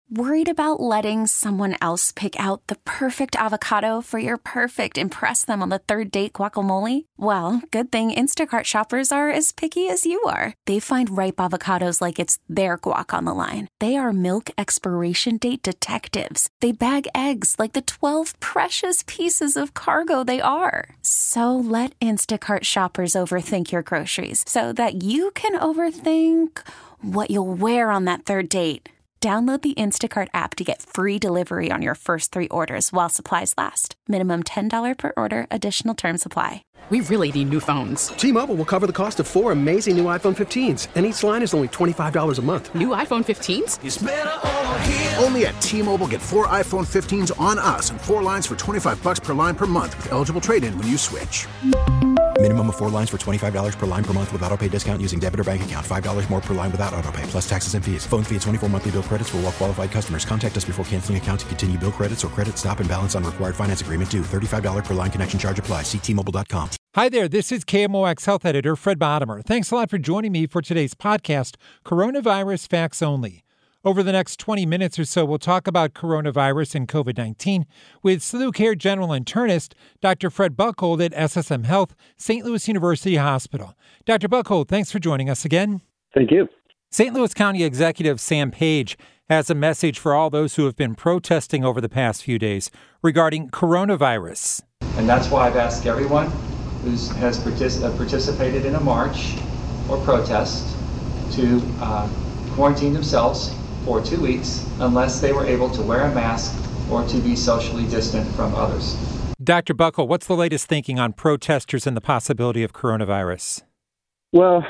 Worried about letting someone else pick out the perfect avocado for your perfect impress them on the third date guacamole? Well, good thing Instacart shoppers are as picky as you are. They find ripe avocados like it's their guac on the line. They are milk expiration date detectives. They bag eggs like the 12 precious pieces of cargo they are. So let Instacart shoppers overthink your groceries so that you can overthink what you'll wear on that third date. Download the Instacart app to get free delivery on your first 3 orders while supplies last. Minimum $10 per order. Additional terms apply. We really need new phones. T-Mobile will cover the cost of 4 amazing new iPhone 15s, and each line is only $25 a month. New iPhone 15s? It's better over here. Only at T-Mobile, get 4 iPhone 15s on us and 4 lines for $25 per line per month with eligible trade-in when you switch. Minimum of 4 lines for $25 per line per month with autopay discount using debit or bank account. $5 more per line without autopay, plus taxes and fees. Phone fee at 24 monthly bill credits for well-qualified customers. Contact us before canceling account to continue bill credits or credit stop and balance on required finance agreement due. $35 per line connection charge applies. See T-Mobile.com. Hi there, this is KMOX Health Editor Fred Bodimer. Thanks a lot for joining me for today's podcast, Coronavirus Facts Only. Over the next 20 minutes or so, we'll talk about coronavirus and COVID-19 with SLU Care General Internist Dr. Fred Buchhold at SSM Health, St. Louis University Hospital. Dr. Buchhold, thanks for joining us again. Thank you. St. Louis County Executive Sam Page has a message for all those who have been protesting over the past few days regarding coronavirus. And that's why I've asked everyone who has participated in a march or protest to quarantine themselves for 2 weeks unless they were able to wear a mask or to be socially distant from others. Dr. Buchhold, what's the latest thinking on protesters and the possibility of coronavirus? Well,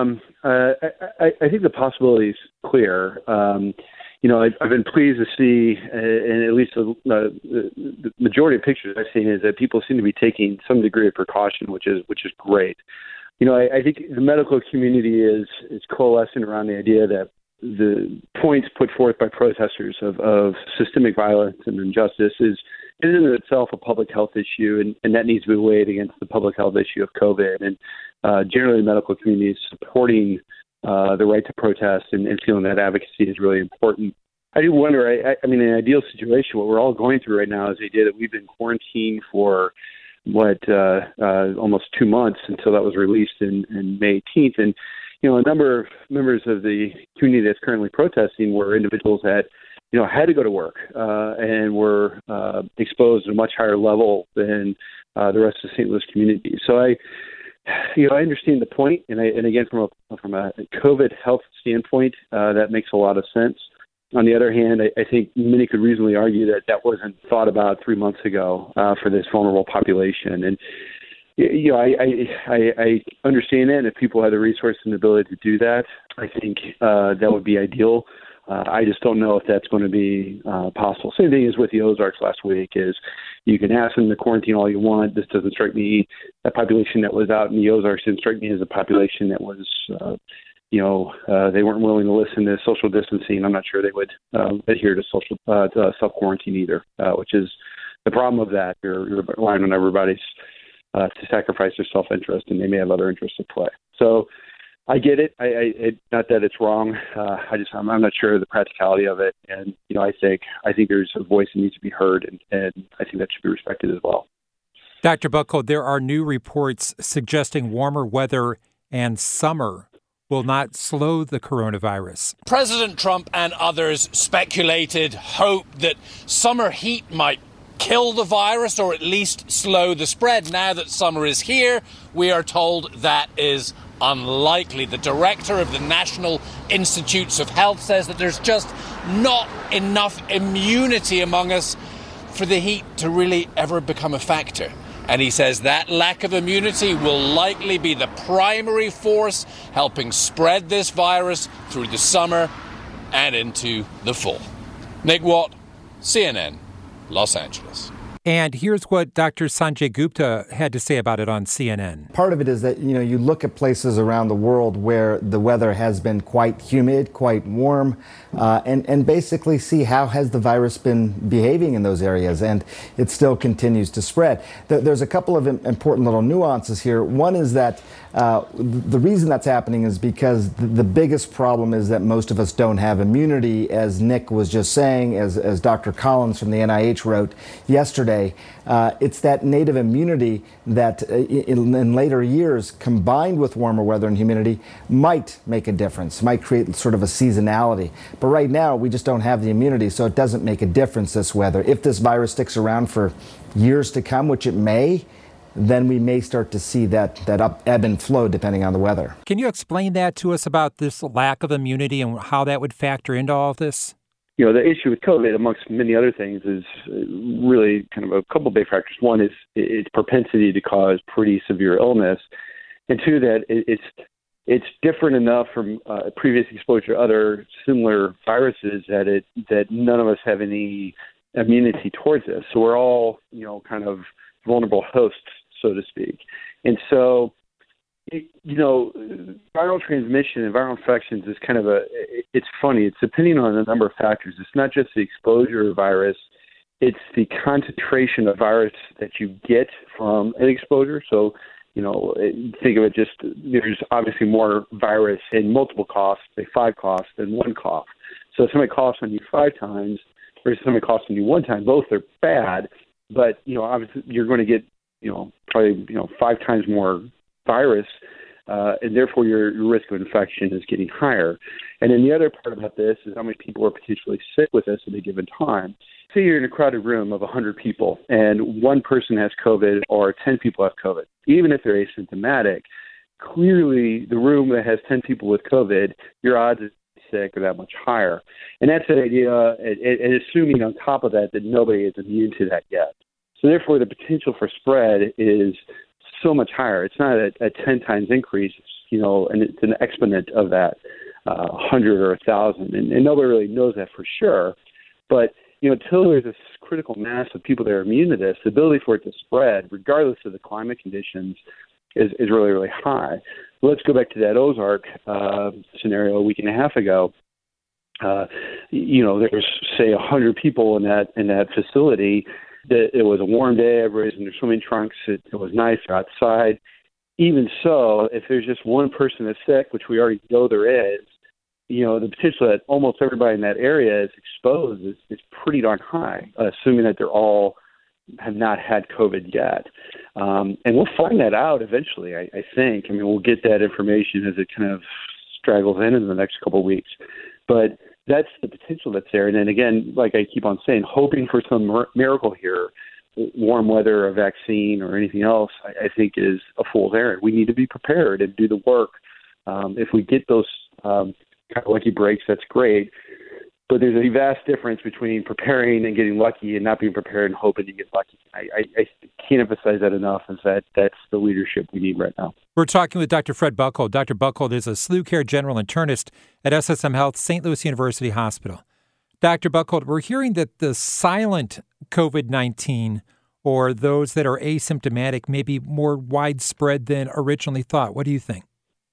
I think the possibility is clear. I've been pleased to see, and at least the majority of pictures I've seen is that people seem to be taking some degree of precaution, which is great. I think the medical community is coalescing around the idea that the points put forth by protesters of systemic violence and injustice is in and of itself a public health issue, and that needs to be weighed against the public health issue of COVID. And generally, the medical community is supporting the right to protest and feeling that advocacy is really important. I do wonder, in an ideal situation, what we're all going through right now is the idea that we've been quarantined for almost 2 months until that was released in May 18th. And, a number of members of the community that's currently protesting were individuals that, had to go to work and were exposed at a much higher level than the rest of the St. Louis community. So I understand the point, and again, from a COVID health standpoint, that makes a lot of sense. On the other hand, I think many could reasonably argue that wasn't thought about 3 months ago for this vulnerable population. And I understand that, and if people have the resources and ability to do that, I think that would be ideal. I just don't know if that's going to be possible. Same thing as with the Ozarks last week is you can ask them to quarantine all you want. This doesn't strike me, that population that was out in the Ozarks didn't strike me as a population that was, they weren't willing to listen to social distancing. I'm not sure they would adhere to self-quarantine either, which is the problem of that. You're relying on everybody's to sacrifice their self-interest, and they may have other interests at play. So I get it. Not that it's wrong. I'm not sure of the practicality of it. And, I think there's a voice that needs to be heard, and I think that should be respected as well. Dr. Buchhold, there are new reports suggesting warmer weather and summer will not slow the coronavirus. President Trump and others speculated, hoped that summer heat might kill the virus or at least slow the spread. Now that summer is here, we are told that is unlikely. The director of the National Institutes of Health says that there's just not enough immunity among us for the heat to really ever become a factor. And he says that lack of immunity will likely be the primary force helping spread this virus through the summer and into the fall. Nick Watt, CNN, Los Angeles. And here's what Dr. Sanjay Gupta had to say about it on CNN. Part of it is that, you look at places around the world where the weather has been quite humid, quite warm, and basically see how has the virus been behaving in those areas, and it still continues to spread. There's a couple of important little nuances here. One is that the reason that's happening is because the biggest problem is that most of us don't have immunity, as Nick was just saying, as Dr. Collins from the NIH wrote yesterday. It's that native immunity that in later years, combined with warmer weather and humidity, might make a difference, might create sort of a seasonality. But right now, we just don't have the immunity, so it doesn't make a difference, this weather. If this virus sticks around for years to come, which it may, then we may start to see that ebb and flow depending on the weather. Can you explain that to us about this lack of immunity and how that would factor into all of this? The issue with COVID, amongst many other things, is really kind of a couple of big factors. One is its propensity to cause pretty severe illness, and two, that it's different enough from previous exposure to other similar viruses that none of us have any immunity towards this. So we're all, kind of vulnerable hosts, so to speak. And so, viral transmission and viral infections is kind of it's funny. It's depending on a number of factors. It's not just the exposure of virus. It's the concentration of virus that you get from an exposure. So, think of it just, there's obviously more virus in multiple coughs, say 5 coughs, than 1 cough. So if somebody coughs on you 5 times versus somebody coughs on you 1 time, both are bad. But, obviously you're going to get, probably, 5 times more virus, and therefore your risk of infection is getting higher. And then the other part about this is how many people are potentially sick with this at a given time. Say you're in a crowded room of 100 people, and 1 person has COVID or 10 people have COVID. Even if they're asymptomatic, clearly the room that has 10 people with COVID, your odds of sick are that much higher. And that's the idea, and assuming on top of that nobody is immune to that yet. So therefore, the potential for spread is so much higher. It's not a 10 times increase, and it's an exponent of that 100 or 1,000. And nobody really knows that for sure. But, until there's this critical mass of people that are immune to this, the ability for it to spread, regardless of the climate conditions, is really, really high. Let's go back to that Ozark scenario a week and a half ago. There's, say, 100 people in that facility. It was a warm day. Everybody's in their swimming trunks. It was nice. They're outside. Even so, if there's just 1 person that's sick, which we already know there is, the potential that almost everybody in that area is exposed is pretty darn high, assuming that they're all have not had COVID yet. And we'll find that out eventually, I think. We'll get that information as it kind of straggles in the next couple of weeks. But that's the potential that's there. And then again, like I keep on saying, hoping for some miracle here, warm weather, a vaccine, or anything else, I think is a fool's errand. We need to be prepared and do the work. If we get those kind of lucky breaks, that's great. But there's a vast difference between preparing and getting lucky and not being prepared and hoping to get lucky. I can't emphasize that enough, is that's the leadership we need right now. We're talking with Dr. Fred Buchhold. Dr. Buchhold is a SLU Care General Internist at SSM Health, St. Louis University Hospital. Dr. Buchhold, we're hearing that the silent COVID-19, or those that are asymptomatic, may be more widespread than originally thought. What do you think?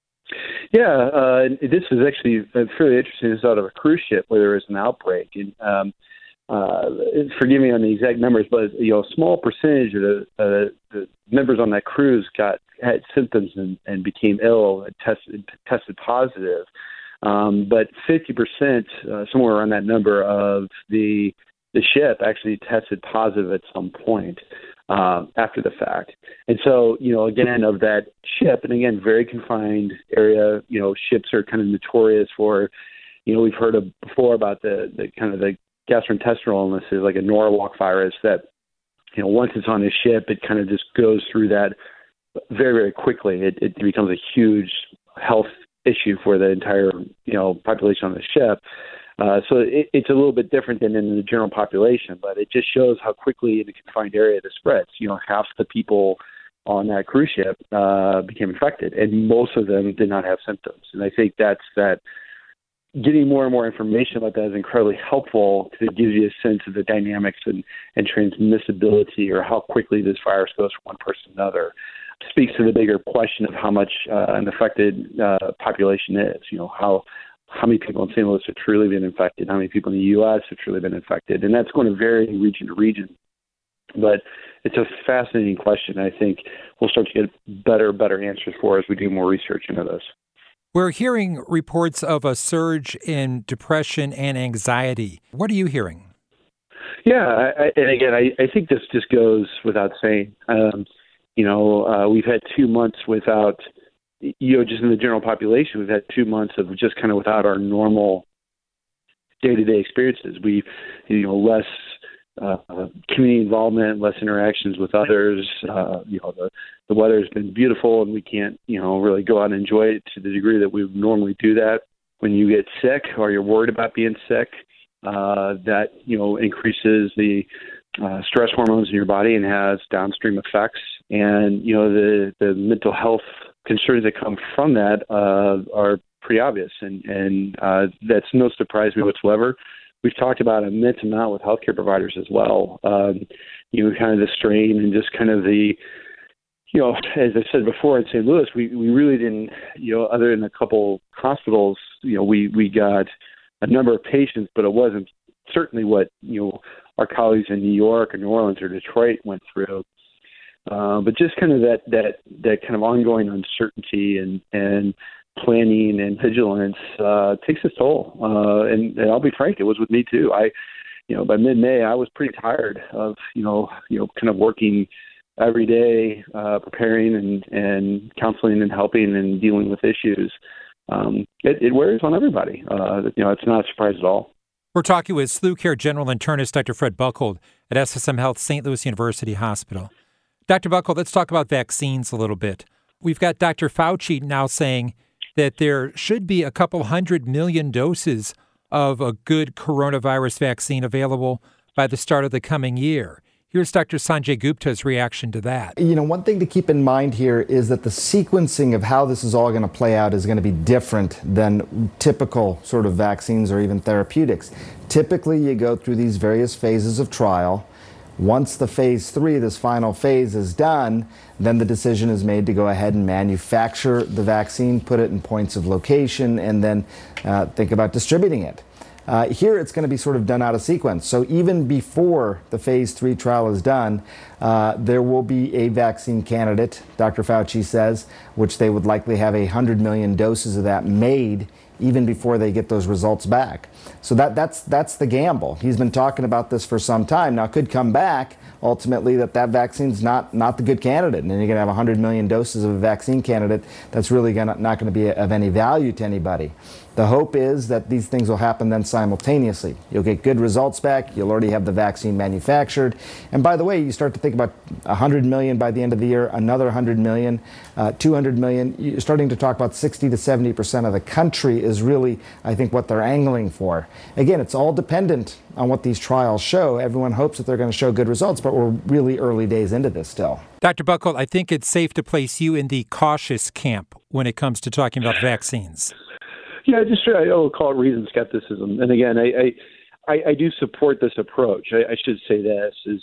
Yeah, this is actually fairly interesting. This is out of a cruise ship where there was an outbreak. And forgive me on the exact numbers, but a small percentage of the members on that cruise had symptoms and became ill and tested positive. But 50%, somewhere around that number, of the ship actually tested positive at some point after the fact. And so, again, of that ship, and again, very confined area, ships are kind of notorious for, we've heard before about the kind of the gastrointestinal illnesses, like a Norwalk virus that, once it's on a ship, it kind of just goes through that very, very quickly. It becomes a huge health issue for the entire, population on the ship. So it's a little bit different than in the general population, but it just shows how quickly in a confined area this spreads. Half the people on that cruise ship became infected, and most of them did not have symptoms. And I think that's that getting more and more information about that is incredibly helpful because it gives you a sense of the dynamics and transmissibility, or how quickly this virus goes from one person to another. It speaks to the bigger question of how much an affected population is. How many people in St. Louis have truly been infected, how many people in the U.S. have truly been infected, and that's going to vary region to region. But it's a fascinating question. I think we'll start to get better answers for as we do more research into this. We're hearing reports of a surge in depression and anxiety. What are you hearing? Yeah, and again, I think this just goes without saying. We've had 2 months without, just in the general population, we've had 2 months of just kind of without our normal day-to-day experiences. We've, less community involvement, less interactions with others. The weather has been beautiful, and we can't, really go out and enjoy it to the degree that we would normally do that. When you get sick or you're worried about being sick, that, increases the stress hormones in your body and has downstream effects. And, the mental health concerns that come from that are pretty obvious. And that's no surprise to me whatsoever. We've talked about an immense amount with healthcare providers as well. Kind of the strain and just kind of the, as I said before in St. Louis, we really didn't, other than a couple hospitals, we got a number of patients, but it wasn't certainly what, our colleagues in New York or New Orleans or Detroit went through. But just kind of that kind of ongoing uncertainty and planning and vigilance takes its toll. And I'll be frank, it was with me too. By mid-May, I was pretty tired of, kind of working every day, preparing and counseling and helping and dealing with issues. It wears on everybody. It's not a surprise at all. We're talking with SLU Care General Internist Dr. Fred Buchhold at SSM Health St. Louis University Hospital. Dr. Buchhold, let's talk about vaccines a little bit. We've got Dr. Fauci now saying that there should be a couple 100 million doses of a good coronavirus vaccine available by the start of the coming year. Here's Dr. Sanjay Gupta's reaction to that. One thing to keep in mind here is that the sequencing of how this is all going to play out is going to be different than typical sort of vaccines or even therapeutics. Typically, you go through these various phases of trial. Once the phase 3, this final phase, is done, then the decision is made to go ahead and manufacture the vaccine, put it in points of location, and then think about distributing it. Here, it's going to be sort of done out of sequence. So even before the phase 3 trial is done, there will be a vaccine candidate, Dr. Fauci says, which they would likely have 100 million doses of that made even before they get those results back. So that's the gamble. He's been talking about this for some time. Now, it could come back ultimately that vaccine's not the good candidate, and then you're going to have 100 million doses of a vaccine candidate that's really not going to be of any value to anybody. The hope is that these things will happen then simultaneously. You'll get good results back. You'll already have the vaccine manufactured. And by the way, you start to think about 100 million by the end of the year, another 100 million, 200 million. You're starting to talk about 60 to 70% of the country is really, I think, what they're angling for. Again, it's all dependent on what these trials show. Everyone hopes that they're going to show good results, but we're really early days into this still. Dr. Buchhold, I think it's safe to place you in the cautious camp when it comes to talking about vaccines. Yeah, I'll call it reasoned skepticism. And again, I do support this approach. I should say this is,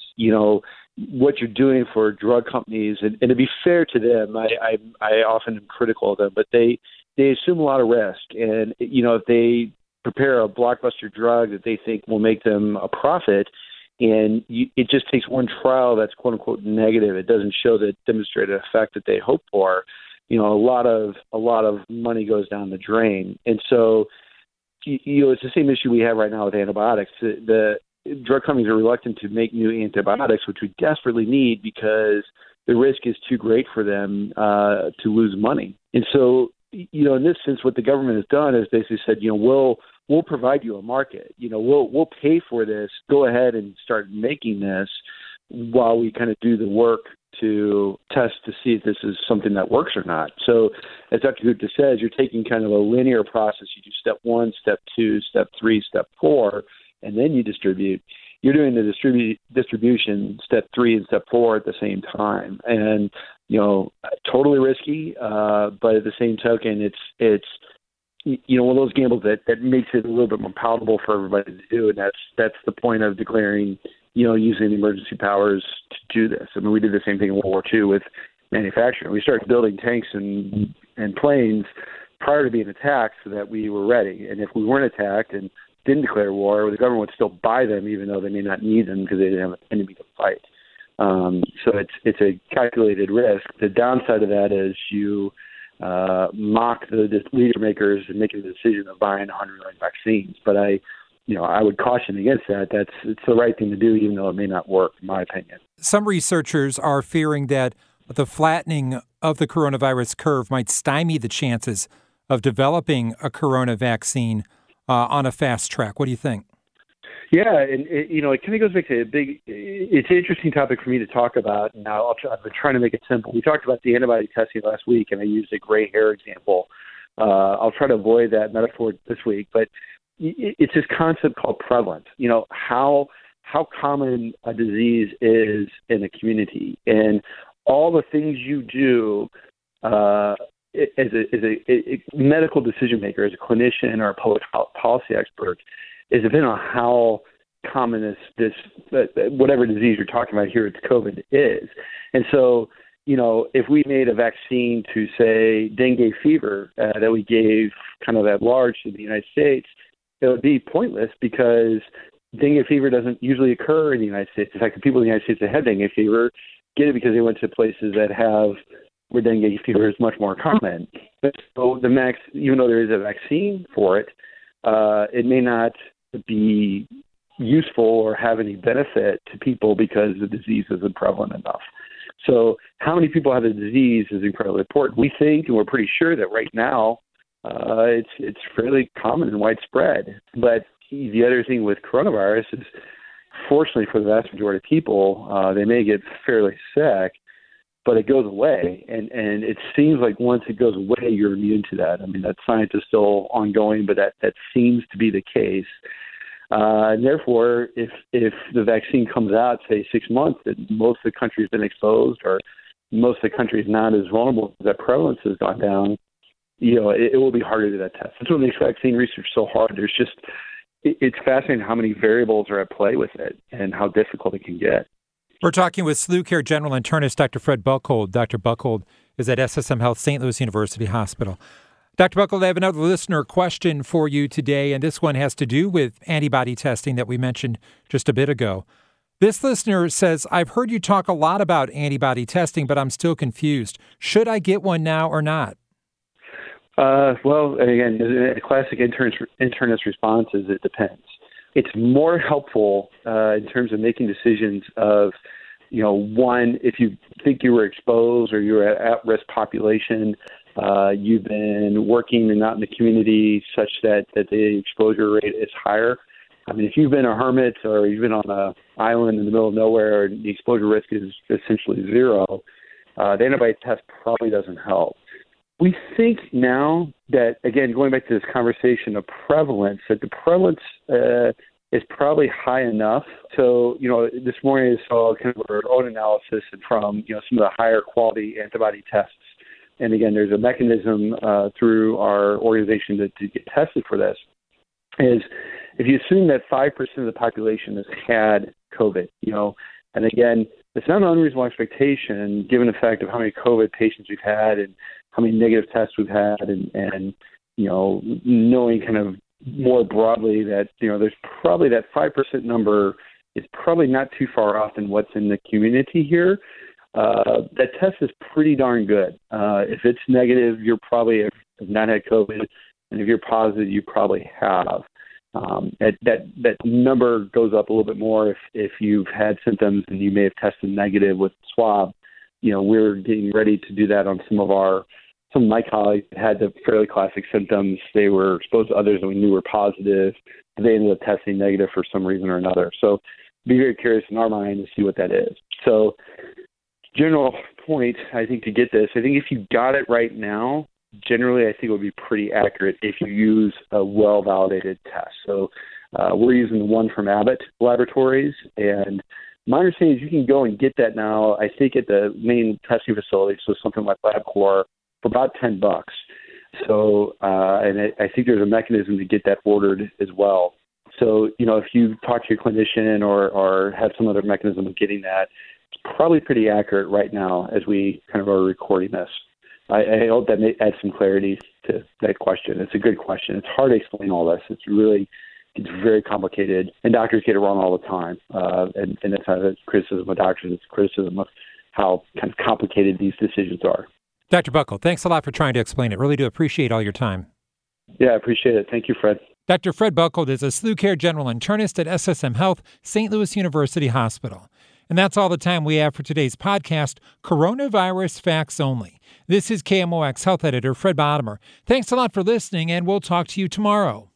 what you're doing for drug companies, and to be fair to them, I often am critical of them, but they assume a lot of risk. And, if they prepare a blockbuster drug that they think will make them a profit, and it just takes one trial that's quote unquote negative, it doesn't show the demonstrated effect that they hope for, a lot of money goes down the drain. And so, it's the same issue we have right now with antibiotics. The drug companies are reluctant to make new antibiotics, which we desperately need because the risk is too great for them to lose money. And so, in this sense, what the government has done is basically said, we'll provide you a market. We'll pay for this. Go ahead and start making this while we kind of do the work to test to see if this is something that works or not. So as Dr. Gupta says, you're taking kind of a linear process. You do step 1, step 2, step 3, step 4, and then you distribute. You're doing the distribution step 3 and step 4 at the same time. And, totally risky, but at the same token, it's one of those gambles that makes it a little bit more palatable for everybody to do, and that's the point of declaring, using the emergency powers to do this. I mean, we did the same thing in World War II with manufacturing. We started building tanks and planes prior to being attacked so that we were ready. And if we weren't attacked and didn't declare war, the government would still buy them even though they may not need them because they didn't have an enemy to fight. So it's a calculated risk. The downside of that is you mock the leader makers and making the decision of buying 100 million vaccines. But I would caution against that. It's the right thing to do, even though it may not work, in my opinion. Some researchers are fearing that the flattening of the coronavirus curve might stymie the chances of developing a corona vaccine on a fast track. What do you think? Yeah, and it kind of goes back to it's an interesting topic for me to talk about. Now, I've been trying to make it simple. We talked about the antibody testing last week, and I used a gray hair example. I'll try to avoid that metaphor this week, but it's this concept called prevalence. How common a disease is in a community, and all the things you do as a medical decision maker, as a clinician or a public policy expert, is depending on how common this whatever disease you're talking about here, it's COVID is. And so, if we made a vaccine to, say, dengue fever that we gave kind of at large to the United States, it would be pointless because dengue fever doesn't usually occur in the United States. In fact, the people in the United States that have dengue fever get it because they went to places where dengue fever is much more common. So even though there is a vaccine for it, it may not be useful or have any benefit to people because the disease isn't prevalent enough. So how many people have the disease is incredibly important. We think, and we're pretty sure that right now it's fairly common and widespread. But the other thing with coronavirus is, fortunately for the vast majority of people, they may get fairly sick, but it goes away. And it seems like once it goes away, you're immune to that. I mean, that science is still ongoing, but that seems to be the case. And therefore, if the vaccine comes out, say, 6 months, that most of the country has been exposed, or most of the country is not as vulnerable, that prevalence has gone down, it will be harder to do that test. That's what makes vaccine research so hard. It's fascinating how many variables are at play with it and how difficult it can get. We're talking with SLU Care General Internist Dr. Fred Buchhold. Dr. Buchhold is at SSM Health St. Louis University Hospital. Dr. Buchhold, I have another listener question for you today, and this one has to do with antibody testing that we mentioned just a bit ago. This listener says, I've heard you talk a lot about antibody testing, but I'm still confused. Should I get one now or not? Well, again, a classic internist response is it depends. It's more helpful in terms of making decisions of, one, if you think you were exposed or you're an at-risk population, you've been working and not in the community such that the exposure rate is higher. I mean, if you've been a hermit or you've been on an island in the middle of nowhere and the exposure risk is essentially zero, the antibody test probably doesn't help. We think now that, again, going back to this conversation of prevalence, that the prevalence is probably high enough. So, this morning I saw kind of our own analysis from, some of the higher quality antibody tests. And again, there's a mechanism through our organization to get tested for this, is if you assume that 5% of the population has had COVID, and again, it's not an unreasonable expectation given the fact of how many COVID patients we've had and how many negative tests we've had and knowing kind of more broadly that, there's probably that 5% number is probably not too far off than what's in the community here. That test is pretty darn good. If it's negative, you're probably have not had COVID, and if you're positive, you probably have. That number goes up a little bit more if you've had symptoms and you may have tested negative with swab. We're getting ready to do that on some of my colleagues had the fairly classic symptoms. They were exposed to others that we knew were positive, and they ended up testing negative for some reason or another. So be very curious in our mind to see what that is. So general point, I think, to get this, I think if you got it right now, generally I think it would be pretty accurate if you use a well-validated test. So we're using the one from Abbott Laboratories, and my understanding is you can go and get that now, I think, at the main testing facility, so something like LabCorp, for about $10. So, and I think there's a mechanism to get that ordered as well. So, if you talk to your clinician or have some other mechanism of getting that, it's probably pretty accurate right now as we kind of are recording this. I hope that may add some clarity to that question. It's a good question. It's hard to explain all this. It's very complicated, and doctors get it wrong all the time. And it's not a criticism of doctors, it's a criticism of how kind of complicated these decisions are. Dr. Buckle, thanks a lot for trying to explain it. Really do appreciate all your time. Yeah, I appreciate it. Thank you, Fred. Dr. Fred Buckle is a SLU Care General Internist at SSM Health, St. Louis University Hospital. And that's all the time we have for today's podcast, Coronavirus Facts Only. This is KMOX Health Editor Fred Bottomer. Thanks a lot for listening, and we'll talk to you tomorrow.